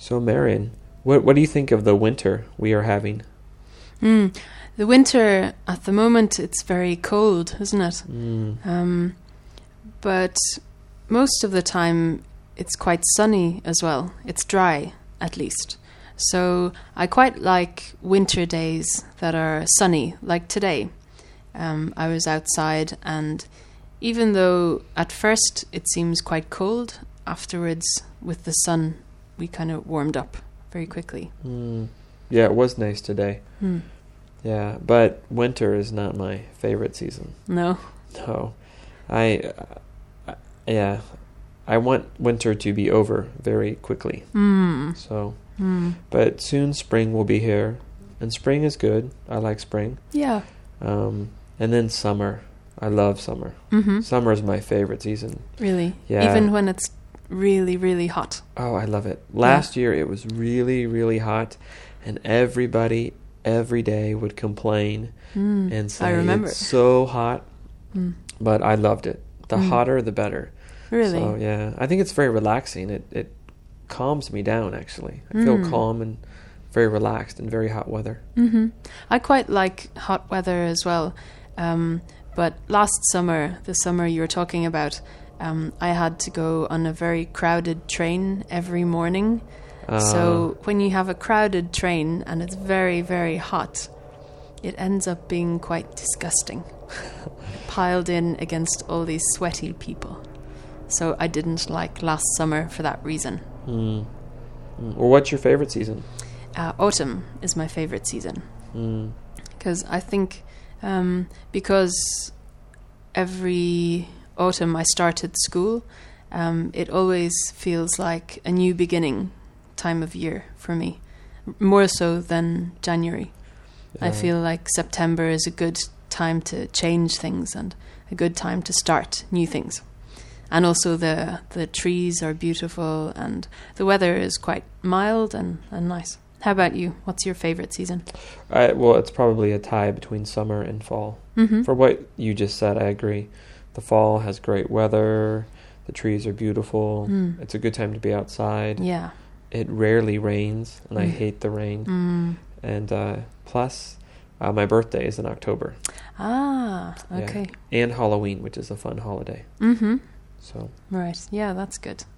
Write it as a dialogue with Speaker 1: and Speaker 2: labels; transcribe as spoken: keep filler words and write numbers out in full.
Speaker 1: So, Marion, what what do you think of the winter we are having?
Speaker 2: Mm. The winter, at the moment, it's very cold, isn't it?
Speaker 1: Mm.
Speaker 2: Um, but most of the time, it's quite sunny as well. It's dry, at least. So I quite like winter days that are sunny, like today. Um, I was outside, and even though at first it seems quite cold, afterwards, with the sun, we kind of warmed up very quickly.
Speaker 1: Mm. Yeah, it was nice today.
Speaker 2: Mm.
Speaker 1: Yeah, but winter is not my favorite season.
Speaker 2: No?
Speaker 1: No. I, uh, yeah, I want winter to be over very quickly.
Speaker 2: Mm.
Speaker 1: So,
Speaker 2: mm.
Speaker 1: but soon spring will be here, and spring is good. I like spring.
Speaker 2: Yeah.
Speaker 1: Um, and then summer. I love summer.
Speaker 2: Mm-hmm.
Speaker 1: Summer is my favorite season.
Speaker 2: Really?
Speaker 1: Yeah.
Speaker 2: Even when it's really, really hot.
Speaker 1: Oh, I love it. Last yeah. year it was really, really hot, and everybody every day would complain
Speaker 2: mm.
Speaker 1: and say
Speaker 2: I remember.
Speaker 1: It's so hot.
Speaker 2: Mm.
Speaker 1: But I loved it. The
Speaker 2: mm.
Speaker 1: hotter, the better.
Speaker 2: Really?
Speaker 1: So, yeah. I think it's very relaxing. It it calms me down, actually. I
Speaker 2: mm.
Speaker 1: feel calm and very relaxed in very hot weather.
Speaker 2: Mm-hmm. I quite like hot weather as well. Um, but last summer, the summer you were talking about, um, I had to go on a very crowded train every morning. Uh, so when you have a crowded train and it's very, very hot, it ends up being quite disgusting. Piled in against all these sweaty people. So I didn't like last summer for that reason.
Speaker 1: Mm. Mm. Well, what's your favorite season?
Speaker 2: Uh, autumn is my favorite season. Because mm. I think um, because every autumn I start at school, um, it always feels like a new beginning time of year for me, more so than January. Yeah. I feel like September is a good time to change things and a good time to start new things. And also the the trees are beautiful and the weather is quite mild and, and nice. How about you? What's your favorite season?
Speaker 1: I, well, it's probably a tie between summer and fall.
Speaker 2: Mm-hmm.
Speaker 1: For what you just said, I agree. The fall has great weather. The trees are beautiful. Mm. It's a good time to be outside.
Speaker 2: Yeah.
Speaker 1: It rarely rains, and mm. I hate the rain.
Speaker 2: Mm.
Speaker 1: And uh, plus, uh, my birthday is in October.
Speaker 2: Ah, okay.
Speaker 1: Yeah. And Halloween, which is a fun holiday.
Speaker 2: Mm-hmm.
Speaker 1: So.
Speaker 2: Right. Yeah, that's good.